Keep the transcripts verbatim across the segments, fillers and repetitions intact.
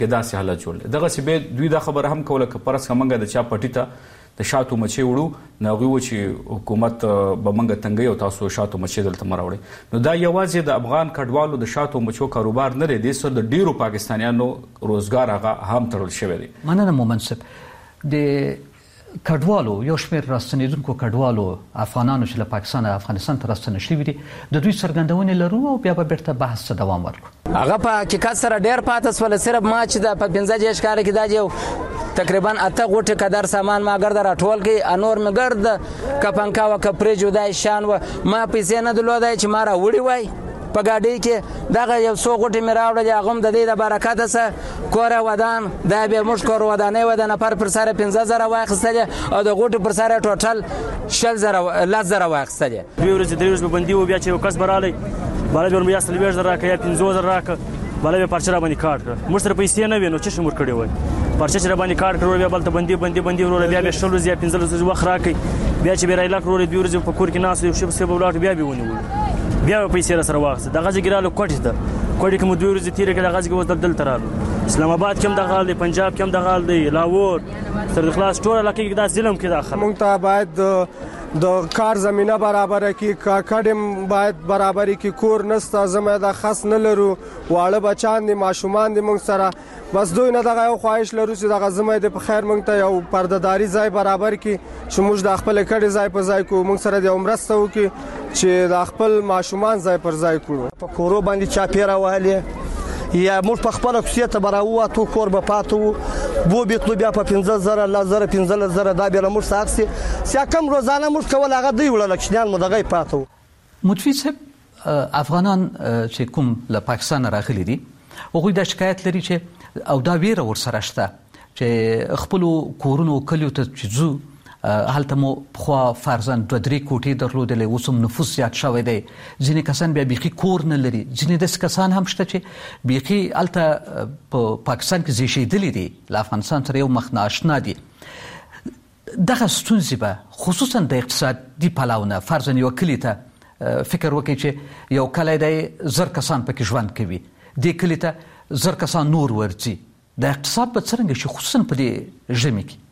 کې داسې حالت جوړ دغه سی به دوی دا خبره هم کوله ک پرس کمنګ د چا پټی ته د شاتو مچې وړو نو غوي چې حکومت به منګه تنګي او تاسو شاتو مچې دلته مراوړي نو دا یوازې د افغان کډوالو د شاتو مچو کاروبار نه لري د سر د ډیرو پاکستانیانو روزګار هغه هم تړل شوی دی. مننه مومنصب. د کډوالو یو شمېر راستنیدونکو کډوالو افغانانو چې له پاکستان او افغانستان ته راستنه شوي دي د دوی څرګندونې لرو او بیا به بیرته بحث ته دوام ورکړو. هغه په حقیقت سره ډېر پاتې سول صرف ما چې د په پنځه دیرش کال کې دا یو تقریبا اته غوټه قدر سامان ما ګرد راټول کې انور مې ګرد کپنکا و کپرې جوړای شان و ما پیسې نه درلودای چې ما را وړي وای په گاډي کې دغه یو څو غوټې مې راوړل هغه هم د دې د برکت سره کوره ودان دا به موږ کور ودانې ودانه پر پر سره پنځه زره واخیستل او د غوټې پر سره ټوټل شل زره لاس زره واخیستل. دوی ورځ درې ورځې باندې و بیا چې کس برالی بالا به مې اصل ویژ راکې یا پنځه زره راکې بالا به پرچا باندې کارت کړ موږ سره پیسې نه وینو چې شمور کړی وای پرچا چې باندې کارت کړو بیا بل ته باندې باندې باندې ورو بیا به شل ورځې یا پنځه ورځې وخت راکې بیا چې به رایلا کړو دوی ورځې په کور کې ناس یو شی په بلاټ بیا به ونیول بیا پیسې سره واخصه د غزي ګرالو کوټه ده کوټه کوم دوی ورځې تیر کې د غزي کو دل ترالو اسلام آباد کې هم د غال دی پنجاب کې هم د غال دی لاهور تر خلاص ټول علاقې کې دا ظلم کې داخله مونږ ته باید د کار زمينه برابر کی کډم باید برابر کی کور نستا زمه د خاص نه لرو واړه بچان دي ماشومان دي مونږ سره بس دوی نه دغه خواهش لرو چې دغه زمه د خیر مونږ ته یو پردهداري ځای برابر کی چې موږ د خپل کډي ځای په ځای کو مونږ سره د عمرسته وکي چې د خپل ماشومان ځای پر ځای کړو په کورو باندې چا پیرا واله یا موږ په خپل کوڅه ته براوه تو کور به پاتو بو بیتلو بیا په پنځه زره لا زره پنځه زره دا به موږ ساکسي سیا کم روزانه موږ کول هغه دی وړل کښنان مو دغه پاتو. متفیض افغانان چې کوم له پاکستان راغلي دي هغوی د شکایت لري چې او دا ویره ورسره شته چې خپل کورونو کلیو ته چې ځو هلته مو خو فرزند دوه درې کوټې درلودلې اوس هم نفوس زیات شوی دی ځینې کسان بیا بیخي کور نه لري ځینې داسې کسان هم شته چې بیخي هلته په پاکستان کې زیږېدلي دي له افغانستان سره یو مخ ناشنا دي. دغه ستونزې به خصوصا د اقتصادي پلوه فرضاً یو کلي ته فکر وکړي چې یو کلی دی زر کسان پکې ژوند کوي دې کلي ته زر کسان نور ورځي د اقتصاد به څرنګه شي خصوصا په دې ژمي کې.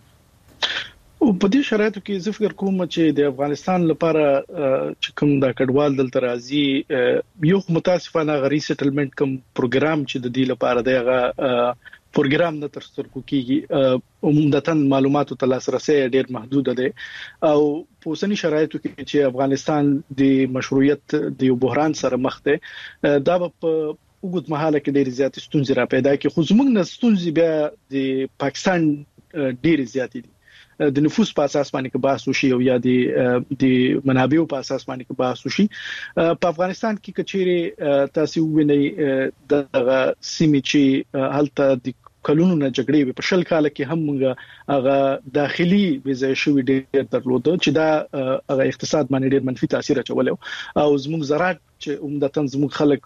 او په دې شرایطو کې زه فکر کوم چې د افغانستان لپاره چې کوم د کډوال دلته راځي یو متاسفانه غری سټلمنت کوم پروګرام چې د دې لپاره دغه پروګرام نه تر سترګو کیږي عموماً معلوماتو ته لاسرسي ډېر محدود دی او په اوسنی شرایطو کې چې افغانستان د مشروعیت د یو بحران سره مخ دی دا په وګت مهاله کې ډېر زیات ستونزې را پیدا کی خو زموږ نه ستونزې بیا د پاکستان ډېر زیات دي د نفوس په اساس باندې کې بحث وشي او یا د د منابعو په اساس باندې کې بحث وشي. په افغانستان کې کچېره تاسو وینئ د سیمې چې هلته د کلونو نه جګړې په شل کال کې هم موږ هغه داخلي ویزه شوې ډېر درلوده چې دا هغه اقتصاد باندې ډېر منفي تاثیر اچول او زموږ زراعت چې عمدتاً زموږ خلک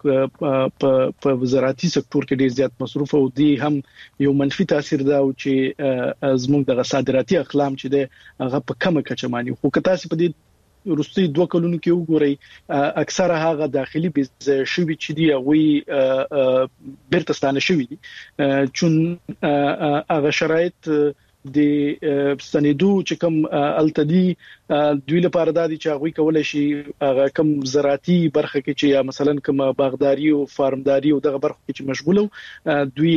په وزارتي سکتور کې ډېر زیات مصروف او دی هم یو منفي تاثیر دا او چې زموږ د صادراتي اقلام چې د هغه په کمه کچه باندې خو که تاسو په دې وروستي دوه کلونو کې وګورئ اکثره هغه داخلي ویزه شوې چې دی هغه بیرته ستانه شوې دي چون هغه شرایط د سندو چې کوم التدی دوی لپاره د دي چې هغه کولای شي هغه کوم زراعتي برخه کې چې یا مثلا کوم باغداري او فارمداري او دغه برخه کې چې مشغوله دوی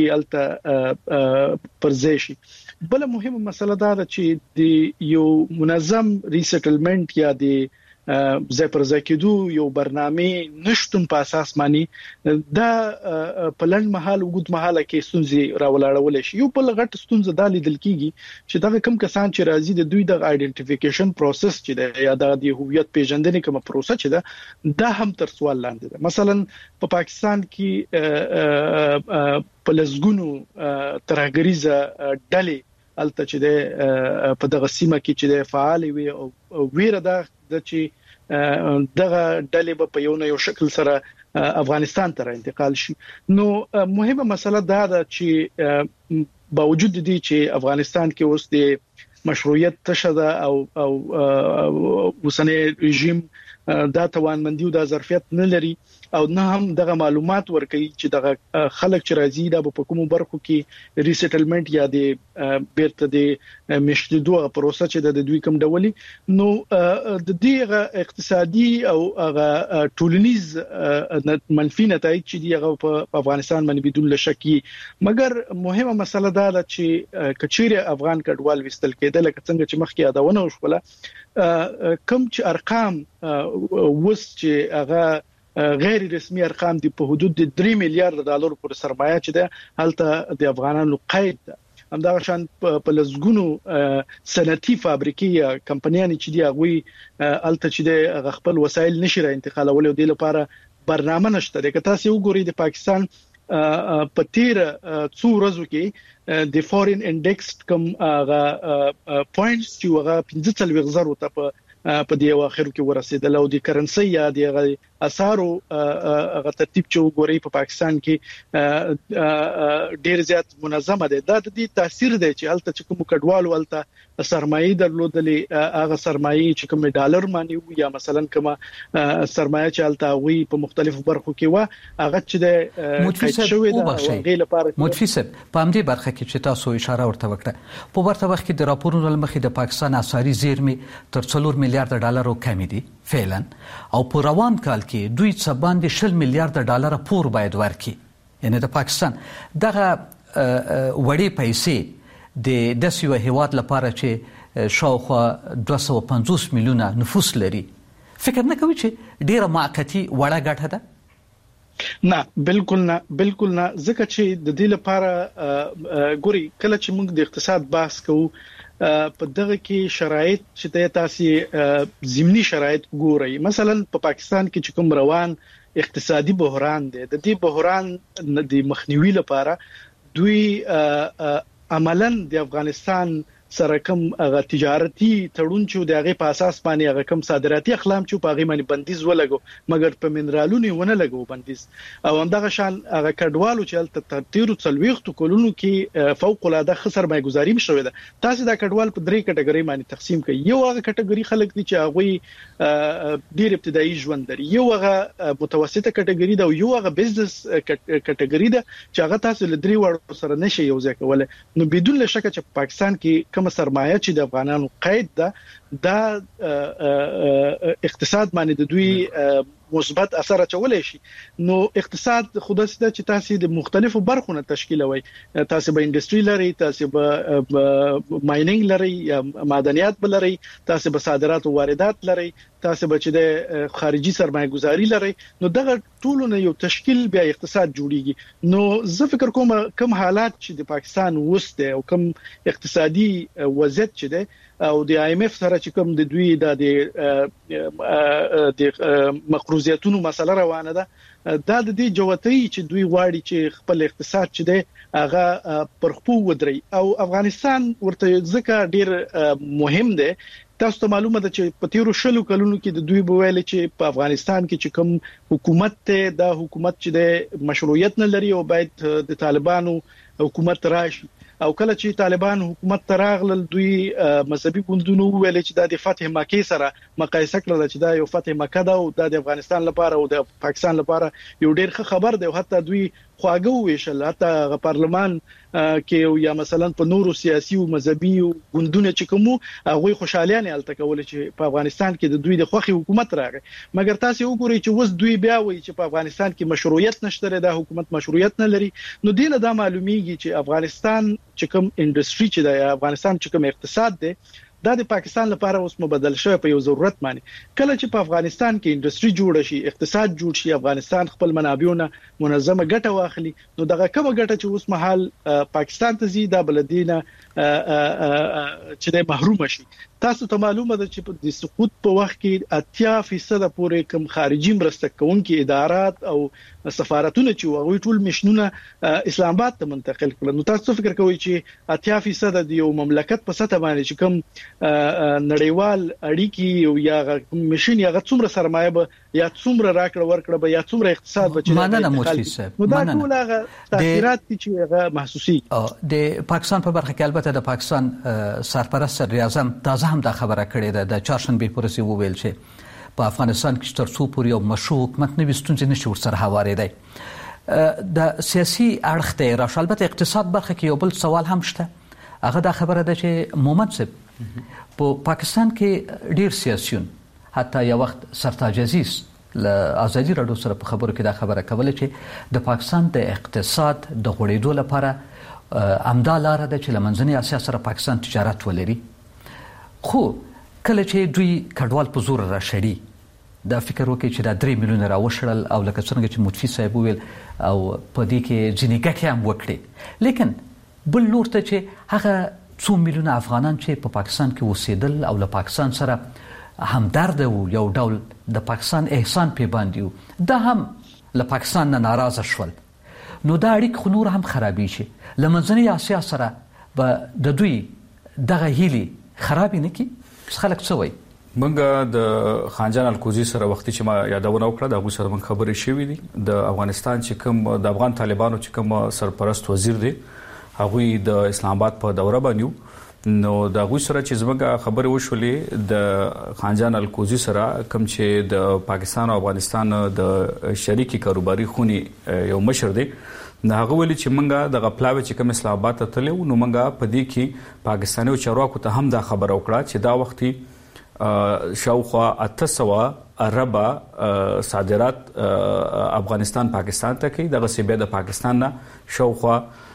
الته پرځای شي. بل مهمه مسله دا ده چې د یو منظم ریسټلمنت یا د ځای پر ځای کېدو یو برنامه نشټون په اساس باندې دا په لنډ مهال وګد مهاله کې ستونزې راولاړول شي. یو بل غټ ستونزه د لیدل کیږي چې دا کم کسان چې راځي د دوی د آیډنټیفیکیشن پروسس چې دا یا د هویت پیژندنې کوم پروسه چې دا دا هم تر سوال لاندې ده. مثلا په پاکستان کې په لزګونو ترهګریزه ډلې الته چې د په دغه سیمه کې چې د فعال وي او ویره ده چې دغه ډلې په یو نه یو شکل سره افغانستان ته انتقال شي. نو مهمه مسله دا ده چې باوجود دي چې افغانستان کې اوس د مشروعیت تشده او او اوسنی رژیم دا توانمندي او د ظرفیت نه لري او نه هم دغه معلومات ورکړي چې دغه خلک چې راځي دا په کومو برخو کې ریسټلمنت یا د بیرته د مشدودو پروسه چې د دوی کوم ډولي نو د دې اقتصادي او هغه ټولنیز منفي نتایج چې دی هغه په افغانستان باندې بدون لشکی مګر مهمه مسله دا ده چې کچيره افغان کډوال وستل کېدل لکه څنګه چې مخکې یادونه وشوله کوم چې ارقام وس چې هغه غیر رسمي ارقام دي په حدود د درې میلیارډ ډالر پر سرمایه چې ده هلته د افغانانو قید ده همدا شان په لزګونو صنعتي فابریکې یا کمپنیانې چې دی هغه هلته چې د خپل وسایل نشي را انتقالول او د لپاره برنامه نشته ده که تاسو وګورئ د پاکستان په تیر څو ورځو کې د فورین انډیکس کوم هغه پوینټس چې هغه پنځه څلوېښت زره ته په په دې واخر کې ورسېدل او د کرنسي یا د اسعارو هغه ترتیب چې وګورئ په پاکستان کې ډیر زیات منظمه ده دا د دې تاثیر دی چې هلته چې کوم کډوالو هلته سرمایي درلودلې هغه سرمایي چې کوم ډالر مانی یا مثلا کوم سرمایه چې هلته وي په مختلفو برخو کې و هغه چې د قید شوی ده غیر لپاره متفسر په همدې برخه کې چې تاسو اشاره ورته وکړه په ورته وخت کې د راپورونو لمخې د پاکستان اسعاري زیرمې تر څلور میلیارډ ډالر کم دي فعلا او په روان کال کې دوی څه باندې شل میلیارډ ډالر پور باید ورکړي یعنی د پاکستان دغه وړې پیسې د داسې هیواد لپاره چې شاوخوا دوه سوه پنځوس میلیونه نفوس لري فکر نه کوي چې ډیره معقتی وړه ګټه ده نه بالکل نه بالکل نه ځکه چې د دې لپاره ګوري کله چې موږ د اقتصاد بحث کوو په دغه کې شرایط چې تاسو زمینی شرایط ګورئ مثلا په پاکستان کې چې کوم روان اقتصادي بحران دی د دې بحران د مخنیوي لپاره دوی عملاً د افغانستان سره کوم هغه تجارتي تړون چې د هغه په اساس باندې هغه کوم صادراتي اقلام چې په هغه باندې بندیز ولګو مګر په منرالونو ونه لګو بندیز او همدغه شان هغه کډوالو چې هلته تیر څلويخت کولونو کې فوق العاده خسر مایګزاري مشوي ده تاسو دا کډوال په درې کټګوري باندې تقسیم کړئ یو هغه کټګوري خلک دي چې هغه ډیر ابتدایي ژوند لري یو هغه متوسطه کټګوري ده او یو هغه بزنس کټګوري ده چې هغه تاسو له درې وړو سره نشي یو ځای کولای نو بدون شک چې پاکستان کې کوم سرمایه چې د افغانانو قید ده دا اقتصاد باندې د دوی مثبت اثر اچولای شي نو اقتصاد خودسته چې تاسو د مختلفو برخونو تشکیلوي تاسو به انډستری لري تاسو به ماینینګ لري یا معدنیات لري تاسو به صادرات او واردات لري تاسو به چې د خارجي سرمایه گذاري لري نو دغه ټولونه یو تشکیل بیا اقتصاد جوړیږي نو زه فکر کوم کوم حالات چې د پاکستان وسته او کوم اقتصادي وضعیت چې ده او د آی ایم اف سره چې کوم د دوی د د مقروضیتونو مسله روانه ده دا د دې جوړتۍ چې دوی غواړي چې خپل اقتصاد چې ده هغه پر خپل ودري او افغانستان ورته ځکه ډیر مهم ده تاسو ته معلومه ده چې په تیرو شلو کلونو کې د دوی بویل چې په افغانستان کې چې کوم حکومت ته د حکومت چې د مشروعیت نه لري او باید د طالبانو حکومت راشي او کله چې طالبان حکومت ته راغلل دوی مذهبي ګوندونو ویل چې د فتح مکه سره مقایسه کړل چې دا یو فتح مکه ده او د افغانستان لپاره او د پاکستان لپاره یو ډیر ښه خبر دی او حتی دوی خواږه ویشل حتی پارلمان کې یا مثلا په نورو سیاسي او مذهبي ګوندونو چې کوم هغه خوشالیانه الته کول چې په افغانستان کې د دوی د خوخي حکومت راغی مګر تاسو وګورئ چې وس دوی بیا وایي چې په افغانستان کې مشروعیت نشته د حکومت مشروعیت نه لري نو دینه دا معلومیږي چې افغانستان چې کوم انډستری چې د افغانستان چې کوم اقتصاد دی دا د پاکستان لپاره اوس مبدل شوی په یو ضرورت باندې کله چې په افغانستان کې انډستری جوړ شي اقتصاد جوړ شي افغانستان خپل منابعونه منظمه ګټه واخلي نو دغه کومه ګټه چې اوس مهال پاکستان ته زی دا بلدینه چې د محروم شي تاسو ته معلومه ده چې د سقوط په وخت کې اتیا فیصد پورې کم خارجي مرسته کوونکي ادارات او سفارتونه چې هغه ټول مشنونه اسلام آباد ته منتقل کړل نو تاسو فکر کوئ چې اتیا فیصد د یو مملکت په سطح باندې چې کوم نړیوال اړیکی او یا مشن یا څومره سرمایه به یا څومره راکړه ورکړه به یا څومره اقتصاد به چې مننه مفتی صاحب نو دا ټول هغه تاثیرات چې هغه محسوسي د پاکستان په برخه کې البته د پاکستان سرپرست ریاضم تازه هم دا خبره کړې ده د چهارشنبه پورې وویل چې په افغانستان کې تر څو پورې یو مشروع حکومت نه وي ستونزې نشي ورسره هوارېدی. د سیاسي اړخ ته راشه البته اقتصاد برخه کې یو بل سوال هم شته. هغه دا خبره ده چې مومند صاحب په پاکستان کې ډیر سیاسيون حتی یو وخت سرتاج عزیز له ازادي راډیو سره په خبرو کې دا خبره کوله چې د پاکستان د اقتصاد د غوړېدو لپاره امدا لاره ده چې له منځنۍ اسیا سره پاکستان تجارت ولري. خو کله چې دوی کډوال په زور راشړي دا فکر وکړي چې دا درې میلیونه راوشړل او لکه څنګه چې متفي صاحب وویل او په دې کې ځینې ګټې هم وکړي، لیکن بل لور ته چې هغه څو میلیونه افغانان چې په پاکستان کې اوسېدل او له پاکستان سره همدرد وو، یو ډول د پاکستان احسان پې باندې وو، دا هم له پاکستان نه ناراضه شول. نو دا اړیک خو نور هم خرابې شي. له منځنۍ اسیا سره به د دوی دغه هیلې خرابې نه کړي. خلک څه وایي؟ موږ د خانجان الکوزي سره وختي چې ما یادونه وکړه د هغوی سره موږ خبرې شوې دي. د افغانستان چې کوم د افغان طالبانو چې کوم سرپرست وزیر دی هغوی د اسلام آباد په دوره باندې نو د هغوی سره چې زموږ خبرې وشولې د خانجان الکوزي سره کوم چې د پاکستان او افغانستان د شریکي کاروباري خونې یو مشر دی نو هغه ویلي چې موږ د غپلاوي چې کوم اسلام آباد ته تلو نو موږ په دې کې پاکستاني چارواکو ته هم دا خبره وکړه چې دا وختي شاوخوا اته سوه اربه صادرات افغانستان پاکستان ته کوي. دغه سی بیا د پاکستان نه شاوخوا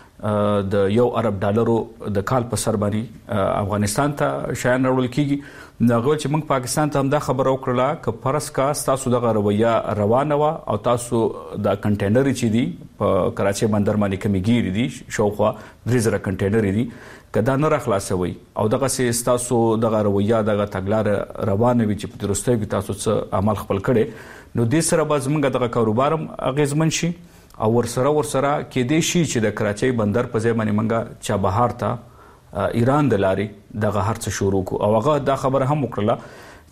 د یو ارب ډالرو د کال په سر باندې افغانستان ته شیان راوړل کیږي. نو چې موږ پاکستان ته هم دا خبره وکړه ک فرض کا تاسو دغه رویه روانه و او تاسو د کنټینر چې دي په کراچي بندر باندې کمیږي دي شاوخوا درې زره کنټینر دي کدا نه راخلاصوي او دغه سي تاسو دغه رویه دغه تګلار روانه وي چې په درسته کې تاسو څه عمل خپل کړي نو د سره باز موږ دغه کاروبارم اغیزمن شي او ورسره ورسره کې دې شي چې د کراچي بندر په ځای باندې منګه چا بهار ته ایران د لاري دغه هرڅ شروع کو او هغه دا خبره هم وکړه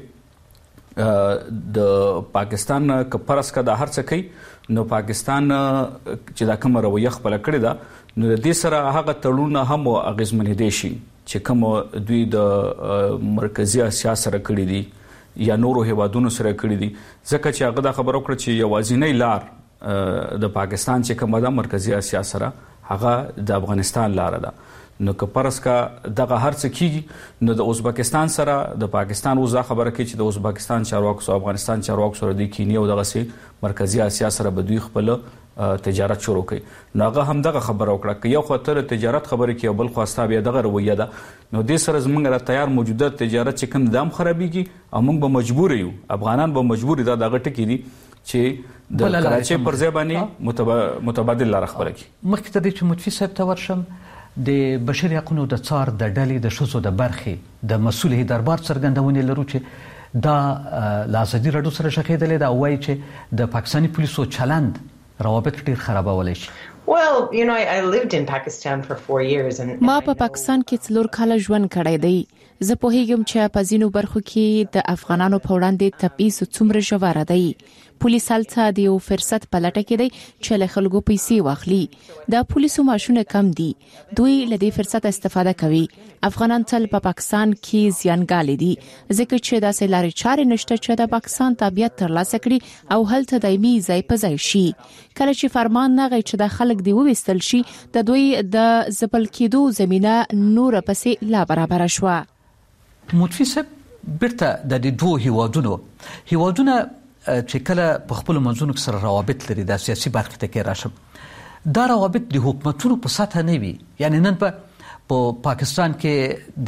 چې د پاکستان کپرس کا د هرڅ کوي نو پاکستان چې دا کوم رویه خپل کړی دا نو د دې سره هغه تړون هم اغیزمن دي شي چې کوم دوی د مرکزی اسیا سره کړی دي یا نورو هیوادونو سره کړی دي ځکه چې هغه دا خبره وکړه چې یوازینی لار د پاکستان چې کومه د مرکزی اسیا سره هغه د افغانستان لار ده. نو که پرس کا دغه هرڅ کیږي نو د ازبکستان سره د پاکستان وزا خبره کوي چې د ازبکستان چارواکو سره افغانستان چارواکو سره د کینیا او دغه سي مرکزی اسیا سره به دوی خپل تجارت شروع کړي. نو هغه هم دغه خبره وکړه چې یو خاطر تجارت خبره کوي بل خواسته بیا دغه رویه ده نو د سره زمونږ را تیار موجوده تجارت چې کوم دام خرابيږي او موږ به مجبور یو افغانان به مجبور دي دغه ټکی دي چې د کراچي پر ځای باندې متبادل لار خبره کوي. مخکې ته د متفي صاحب ته ورشم د بشري حقوقو د څار د ډلې د شوزو د برخې د مسؤل دربار څرګندونې لرو چې دا لازمي راډیو سره شخېدلې دا وایي چې د پاکستاني پولیسو چلند روابط ډیر خرابولای شي. Well, you know, I, I lived in Pakistan for four years and ما په پاکستان کې څلور کاله ژوند کړی دی. زه پوهیږم چې په ځینو برخو کې د افغانانو په وړاندې تبعیض څومره ژور دی. پولیس هلته د یو فرصت په لټه کې دی چې له خلکو پیسې واخلي. د پولیسو ماشونه کم دي. دوی له دې فرصت استفاده کوي. افغانان تل په پاکستان کې زیانګالي دي ځکه چې داسې لارې چارې نشته چې د پاکستان تابعیت ترلاسه کړي او هلته دایمي ځای په ځای شي. کله چې فرمان نغی چې د خلک دی وویستل شي د دوی د ځپل کېدو زمينه نور پسې لا برابر شوه. متفي صاحب بیرته د دې دوه هیوادونو هیوادونه چې کله په خپل منځونو سره روابط لري د سیاسي برخه ته کې راشم دا روابط د حکومتونو په سطح نه وي. یعنی نن په په پاکستان کې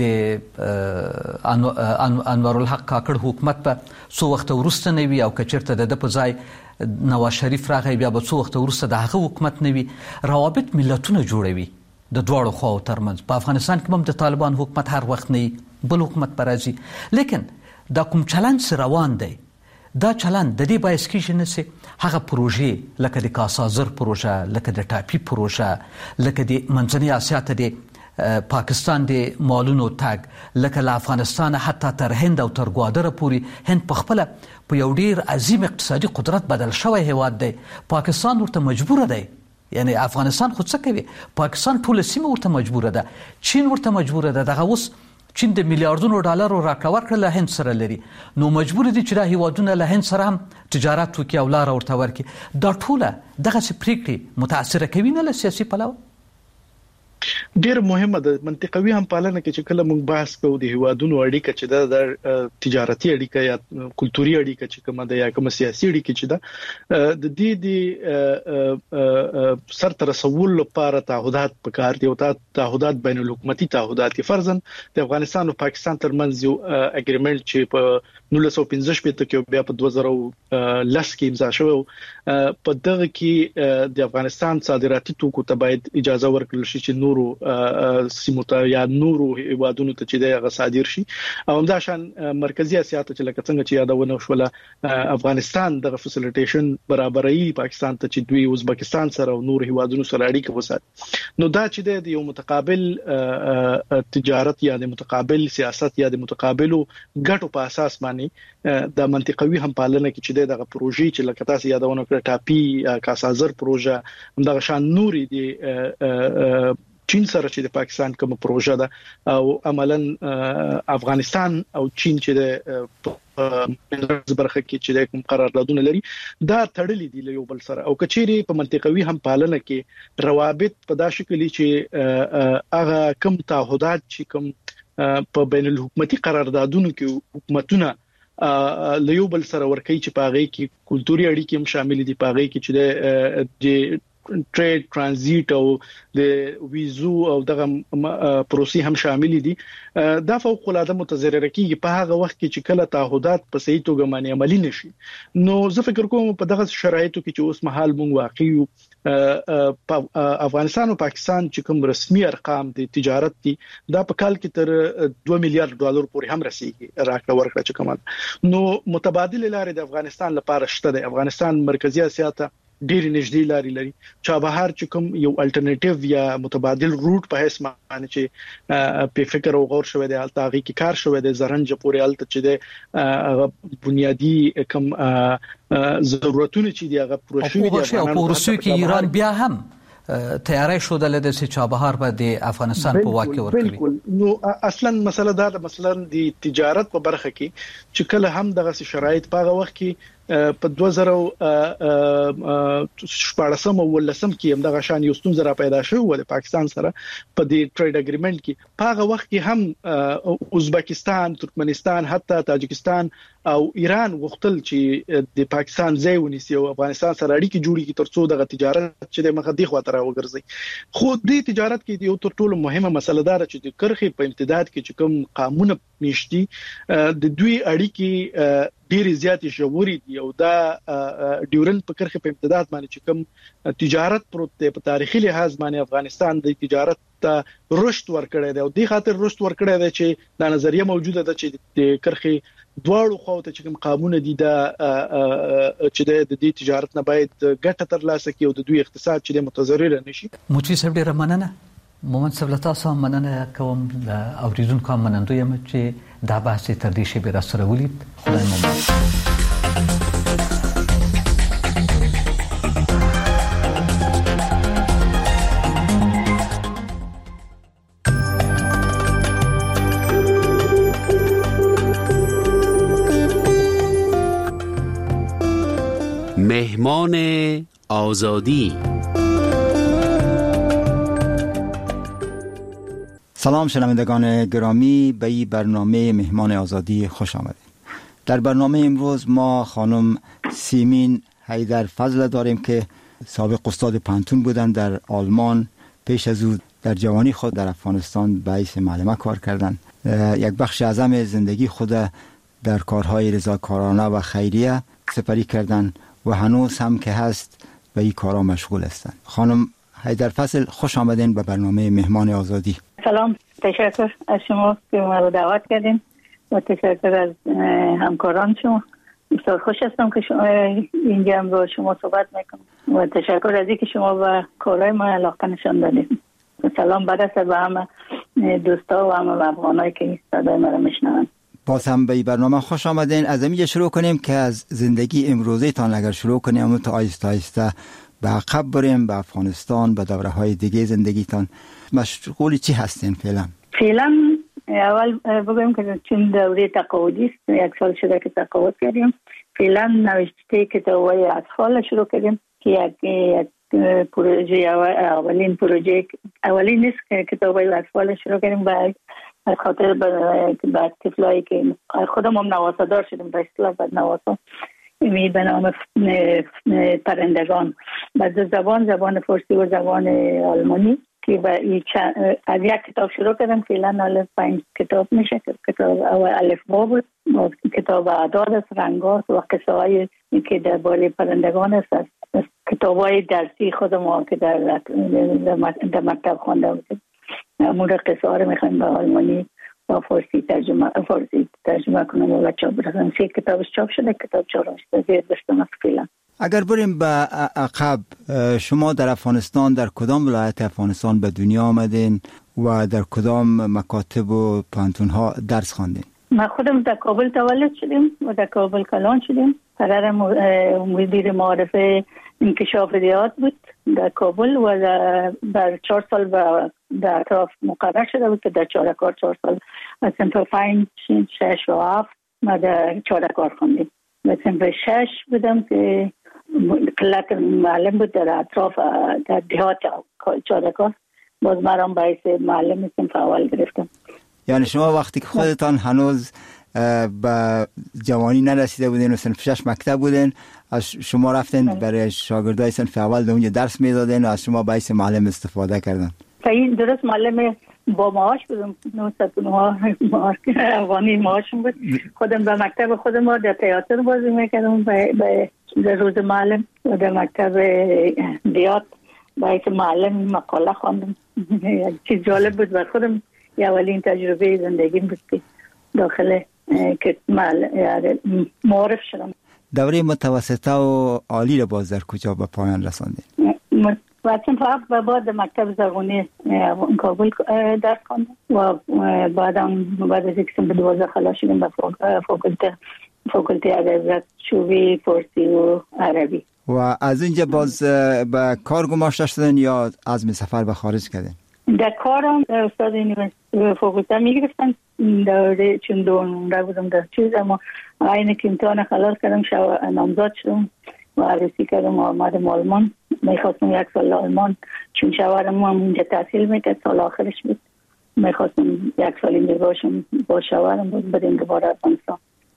د انور الحق کاکړ حکومت په څو وخت ورسته نه وي او کچرته د په ځای نواز شریف راغی بیا به څو وخت ورسته د هغه حکومت نه وي. روابط ملتونه جوړوي د دواړو خواو ترمنځ. په افغانستان کې هم د طالبان حکومت هر وخت نه بل حکومت برازي لیکن دا کوم چلند روان دی دا چلند د دې باعث کیږي چې هغه پروژې لکه د کاسازر پروژه لکه د ټاپي پروژه لکه د منځنۍ اسیا ته د پاکستان د مالونو تاګ لکه له افغانستان حتی تر هند او تر ګوادره پورې هند په خپل په یو ډیر عظیم اقتصادي قدرت بدل شوی هیواد دی. پاکستان ورته مجبور دی. یعنی افغانستان خو څه کوي؟ پاکستان ټول سیمه ورته مجبور ده. چین ورته مجبور ده. دغه اوس چین د میلیارډونو ډالرو راکړه ورکړه له هند سره لري، نو مجبور دي چې دا هیوادونه له هند سره هم تجارت وکړي او لار ورته ورکړي. دا ټوله دغه پریکړې متاثره کوي نه له سیاسي پلوه؟ ډیر مهمه ده منطقوي هم پالنه کې چې کله موږ بحث کوو د هیوادونو اړیکه چې د تجارتي اړیکه یا کلتوري اړیکه چې کومه ده یا کومه سیاسي اړیکه چې ده د دې د سر تر رسول لپاره تعهدات پکار دي او تعهدات بین الحکومتي تعهدات فرضاً د افغانستان او پاکستان ترمنځ یو اګریمنت چې په نولس سوه پنځه شپږ کې بیا په دوه زره لس کې امضا شوی په دغه کې د افغانستان صادراتي توکو ته باید اجازه ورکړل شي چې نورو سیمو ته یا نورو هیوادونو ته چې دغه صادر شي او همدا شان مرکزی اسیا ته چې لکه څنګه چې یادونه شوله افغانستان دغه فیسیلیټیشن برابرۍ پاکستان ته چې دوی ازبکستان سره او نور هیوادونو سره اړیکه وساتي، نو دا چې د یو متقابل تجارت یا د متقابل سیاست یا د متقابلو ګټو په اساس باندې د منطقوي هم پالنه کې چې دغه پروژې چې لکه تاسو یادونه کړه ټاپي کاسازر پروژه همدغه شان نوري دي چین سره چې د پاکستان کوم پروژه ده او عملاً افغانستان او چین چې د برخه کې چې د کوم قراردادونه لري دا تړلې دي له یو بل سره، او کچېری په منطقوي هم پالنه کې روابط په دا شکل چې هغه کم تعهدات چې کوم په بین الحکومتي قراردادونو کې حکومتونه له یو بل سره ورکوي چې په هغه کې کلتوري اړیکې هم شامل دي، په هغه کې چې د ټریډ ترانزیت او د ویزو او دغه پروسې هم شامل دي. دا فوق العاده متضرر کیږي په هغه وخت کې چې کله تعهدات په صحیح توګه باندې عملی نشي. نو زه فکر کوم په دغه شرایطو کې چې اوس مهال مونږ واقع په افغانستان او پاکستان چې کوم رسمي ارقام دي تجارت دي دا په کال کې تر دوه میلیارډ ډالر پورې هم رسیدي راکړه ورکړه چې کومه، نو متبادل لارې د افغانستان لپاره شته. د افغانستان مرکزی اسیا ته ډېر نږدې لارې لري، چابهار چې کوم یو الټرنیټیو یا متبادل روټ په هیڅ معنی چې په فکر او غور شوی دی الته هغه کې کار شوی دی زرنج پورې الته چې د بنیادی کوم ضرورتونه چې دی هغه پوره شوی دی. او په روسیې کې ایران بیا هم تیاری شو د لدې چابهار په د افغانستان په واقع ورکوي. بالکل، نو اصلا مسله دا د مثلا د تجارت په برخه کې چې کله هم دغه شرایط په هغه وخت کې په دوه زره شپږم او ولسم کې هم دغه شان یو ستونزه را پیدا شوه د پاکستان سره په دې ټریډ اګریمنت کې. په هغه وخت کې هم ازبکستان، ترکمنستان، حتی تاجکستان او ایران غوښتل چې د پاکستان ځای ونیسي او افغانستان سره اړیکې جوړې کړي ترڅو دغه تجارت چې د مخه دی خواته راوګرځي. خو دې تجارت کې یو تر ټولو مهمه مسله ده چې د کرخې په امتداد کې چې کوم قانون نشتی د دوی اړیکې ډېر زیات ژورې دي او دا ډیورن په کرخه په امتداد باندې چې کوم تجارت پروت دی په تاریخي لحاظ باندې افغانستان د تجارت ته رشد ورکړی دی او د خاطر رشد ورکړی دی چې دا نظریه موجوده ده چې د کرخه دواړو خواو ته چې کوم قانون دي دا چې د دې تجارت نه باید ګټه ترلاسه کړي او د دوی اقتصاد چې متضرر نشي. موچی صاحب ډیره مننه. مومن صاحب له تاسو مننه کوم د اوریدونکو منندوی یم چې دا بحث تر دې شی به را سره ولید. خدای مو مهمان آزادی. سلام شنوندگان گرامی، به این برنامه مهمان آزادی خوش آمدید. در برنامه امروز ما خانم سیمین حیدرفضل داریم که سابق استاد پانتون بودند در آلمان، پیش از او در جوانی خود در افغانستان به حیث معلمه کار کردند. یک بخش اعظم زندگی خود در کارهای رضاکارانه و خیریه سپری کردند و هنوز هم که هست به این کارها مشغول هستند. خانم حیدرفضل خوش آمدین به برنامه مهمان آزادی. سلام، تشکر از شما که ما رو دعوت کردین و تشکر از همکاران شما. بسیار خوش هستم که شما اینجا هم با شما صحبت میکنم و تشکر از اینکه شما به کارهای ما علاقه نشان دادید. سلام برسه به همه دوستا و همه افغانایی که صدای ما رو میشنون. باز هم به این برنامه خوش آمدین. از اینجا شروع کنیم که از زندگی امروزی تان اگر شروع کنیم تا آیسته آیسته به عقب بریم، به افغانستان، به دوره های دیگه زندگیتان. مشغول چی هستین فعلا؟ فعلا اول بگویم که چون دوره تقاعدی است، یک سال شده که تقاعد کردیم. فعلا نوشته کتاب‌های اطفال شروع کردیم که یک پروژه اولین پروژه اولین نیست که کتاب‌های اطفال شروع کردیم به خاطر بعد طفلایی که خودم هم نواسادار شدیم به اصطلاح بعد نواسا می به نام پرندگان با دو زبان، زبان فارسی و زبان آلمانی که با از یک کتاب شروع کردم. فعلا الان پنج کتاب میشه. کتاب اول الف با بود، کتاب اعداد است، رنگات و قصه های که درباره پرندگان است. کتاب‌های درسی خودم که در در مکتب خوانده بودم، مورد قصه ها رو میخوایم به آلمانی و فارسی ترجمه فارسی ترجمه کنم و چاپ برسم. سه کتابش چاپ شده، کتاب چهارم شده، زیر دستم است فعلا. اگر بریم به عقب، شما در افغانستان در کدام ولایت افغانستان به دنیا آمدین و در کدام مکاتب و پانتون ها درس خواندین؟ ما خودم در کابل تولد شدیم و در کابل کلان شدیم. قرار مدیر معارفه انکشاف ریاض بود در کابل و در چهار سال در اطراف مقرر شده بود که در چهارکار چهار سال از صنف پنج، شش و هفت ما در چهارکار خوندیم. و صنف شش بودم که قلت معلم بود در اطراف در دهات چهارکار، باز مرام باعث معلم صنف اول گرفتم. یعنی شما وقتی که خودتان هنوز به جوانی نرسیده بودین و صنف شش مکتب بودین، از شما رفتین برای شاگردای صنف اول در اونجا درس میدادین و از شما باعث معلم استفاده کردن؟ صحیح، درست. معلم با معاش بودم، نهصد و نه افغانی معاشم بود. خودم به مکتب خودم ما در تئاتر بازی میکردم به روز معلم و در مکتب دیات باعث معلم مقاله خواندم. چیز جالب بود و خودم اولین تجربه زندگیم بود که داخل که معرف شدم. دوره متوسطه و عالی رو باز در کجا به پایان رساندین؟ بعدم فقط بعد مکتب زرغونی کابل درس خواندم و بعدم بعد از اینکه به دوازده خلاص شدم به فاکولته فاکولته ادبیات شوی فارسی و عربی. و از اینجا باز به کار گماشته شدن یا عزم سفر به خارج کردین؟ در کارم استاد یونیورسیته فاکولته میگرفتن دوره چون دونده بودم در چیز، اما اینه که امتحان خلاص کردم شو نامزد شدم و عروسی کردم و آمدم آلمان. میخواستم یک سال آلمان چون شوهرم هم اینجا تحصیل میکرد، سال آخرش بود. میخواستم یک سال اینجا باشم با شوهرم بود بدیم دوباره افغانستان.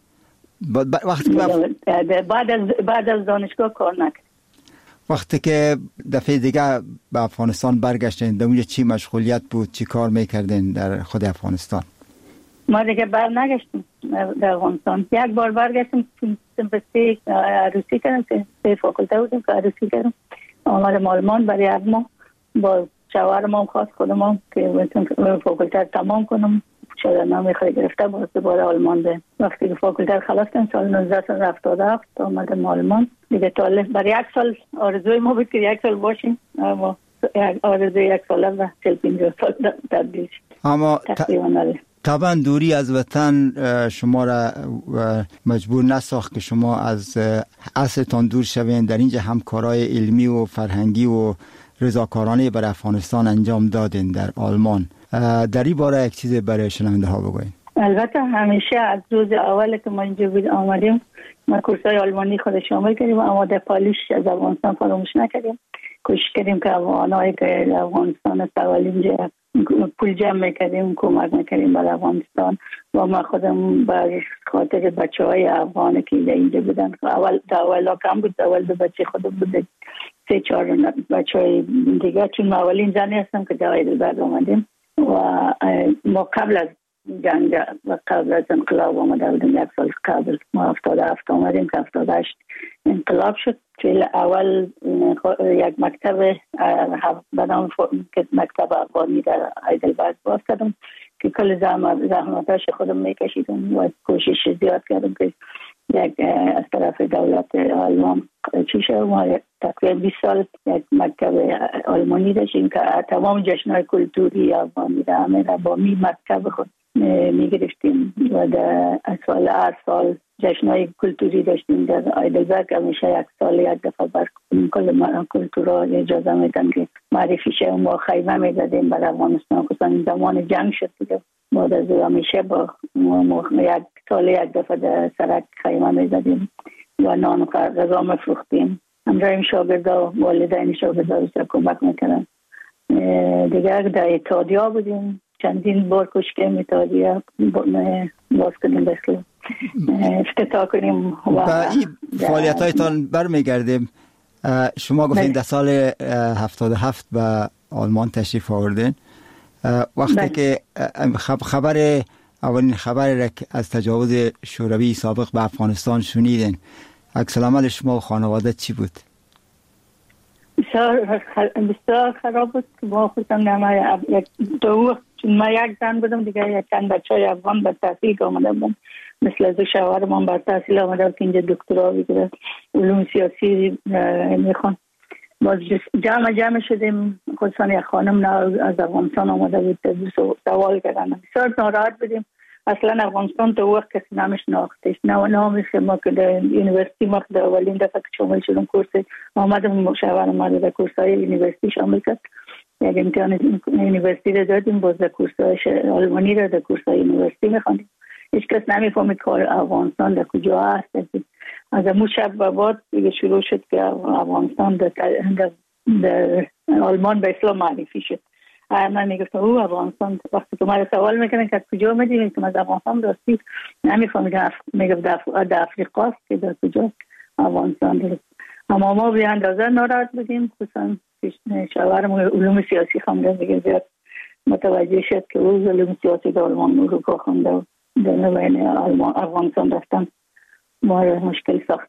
وقتی بعد از بعد از دانشگاه کار نکرد. وقتی که دفعه دیگه به افغانستان برگشتین در اونجا چی مشغولیت بود، چی کار میکردین در خود افغانستان؟ ما دیگه بر نگشتیم در افغانستان. یک بار برگشتیم سمپستی عروسی کردم که به فاکولته بودیم که عروسی کردم. آمدم آلمان برای یک ماه با شوهرم هم خواست خودم هم که فاکولته تمام کنم. شده نامی خواهی گرفته باز دوباره آلمان ده. وقتی که فاکولته خلاص کردم سال نوزده هفتاد و هفت آمدم آلمان دیگه. طالب برای یک سال آرزوی ما بود که یک سال باشیم، اما آرزوی یک سال و چل پنجاه سال تبدیل شد. اما طبعا دوری از وطن شما را مجبور نساخت که شما از اصلتان دور شوین. در اینجا همکارای علمی و فرهنگی و رضاکارانه برای افغانستان انجام دادین در آلمان. در این باره یک چیز برای شنونده ها بگوین. البته همیشه از روز اول که ما اینجا بود آمدیم ما کورسای آلمانی خود شامل کردیم، اما در پالیش از افغانستان فراموش نکردیم. کوشش کردیم که افغانایی که افغانستان است اول اینجا پول جمع میکردیم، کمک میکردیم برای افغانستان و ما خودم بر خاطر بچه های افغانی که اینجا بودن. اول اول کم بود، اول دو بچه خودم بود، سه چهار بچه های دیگه، چون ما اولین زنی هستم که در هایدلبرگ آمدیم و ما قبل از جنگ و قبل از انقلاب آمده بودیم. یک سال قبل ما هفتاد و هفت آمدیم که هفتاد و هشت انقلاب شد. چون اول یک مکتب به نام مکتب افغانی در هایدلبرگ باز کردم که کل زحمتاش خودم میکشیدم و کوشش زیاد کردم که یک از طرف دولت آلمان چی شد. ما تقریبا بیست سال یک مکتب آلمانی داشتیم که تمام جشن‌های کلتوری افغانی را همه را با می مکتب خود میگرفتیم و در سال هر سال جشن‌های کلتوری داشتیم در هایدلبرگ. همیشه یک سال یک دفعه بر کل کلتورها اجازه میدن که معرفی شه. ما خیمه میزدیم برای افغانستان، خصوصا زمان جنگ شد دیگه بعد از همیشه با یک سال یک دفعه در سرک خیمه میزدیم و نان و غذا میفروختیم. همراه شاگردا و والدین شاگردا بیشتر کمک میکردن. دیگر در اتحادیه بودیم، چندین بار کشکیم اتحادیه باز کنیم بسلو افتتاح کنیم. با این فعالیت هایتان برمیگردیم. شما گفتین در سال هفتاد و هفت به آلمان تشریف آوردین. وقتی بله. که خبر اولین خبر را از تجاوز شوروی سابق به افغانستان شنیدین، عکس العمل شما و خانواده چی بود؟ بسیار بسیار خراب بود. ما خودم نما یک دو چون ما یک زن بودم، دیگه یک چند بچه افغان به تحصیل آمده بودن، مثل از شوهرمان به تحصیل آمده بود که اینجا دکترا بگیره، علوم سیاسی میخوان. باز جمع جمع شدیم. خودسان یک خانم از افغانستان آمده بود، سوال کردن. بسیار ناراحت بودیم. اصلا افغانستان تو وقت کسی نمیش ناختش، نه نامیشه. ما که در یونیورسیتی ما در اولین دفعه که شامل شدم کورس آمدم، شوهر ما در کورس های یونیورسیتی شامل کرد. یک امتحان یونیورسیتی را دادیم، باز در کورس های آلمانی را در کورس های یونیورسیتی میخواندیم. هیچ کس نمیفهمید که افغانستان در کجا هست. از امو شب و بعد دیگه شروع شد که افغانستان در, در, در آلمان به اسلام معرفی شد. من میگفتم او افغانستان، وقتی که ما سوال میکنن که از کجا میدیم که از افغانستان راستی نمیفهمیدم. میگفت در افریقا است که در کجا افغانستان دارد. اما ما به اندازه ناراحت بودیم، خصوصا شوهرم علوم سیاسی خونده، دیگه زیاد متوجه شد که او علوم سیاسی در آلمان اروپا خونده و در نوین افغانستان رفتن ما مشکل ساخت.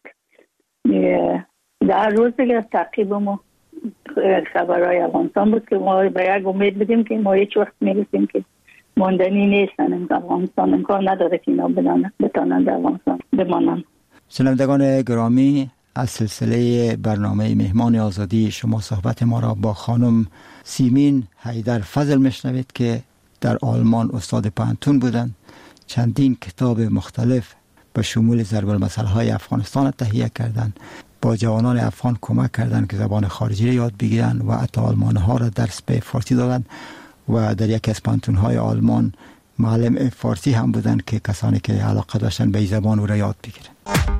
در روز دیگه تعقیب ما خبرهای افغانستان بود که ما به یک امید بدیم که ما هیچ وقت میرسیم که ماندنی نیستن. افغانستان امکان نداره که اینا بتانند افغانستان بمانند. شنوندگان گرامی، از سلسله برنامه مهمان آزادی شما صحبت ما را با خانم سیمین حیدر فضل میشنوید که در آلمان استاد پانتون بودند. چندین کتاب مختلف به شمول ضرب المثل های افغانستان تهیه کردند. با جوانان افغان کمک کردند که زبان خارجی را یاد بگیرند و حتی آلمان ها را درس به فارسی دادند و در یکی از پانتون های آلمان معلم فارسی هم بودند که کسانی که علاقه داشتن به این زبان او را یاد بگیرند.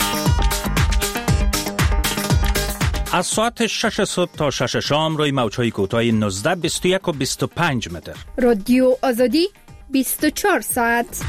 از ساعت شش صبح تا شش شام روی موج‌های کوتاه نوزده، بیست و یک و بیست و پنج متر. رادیو آزادی بیست و چهار ساعت.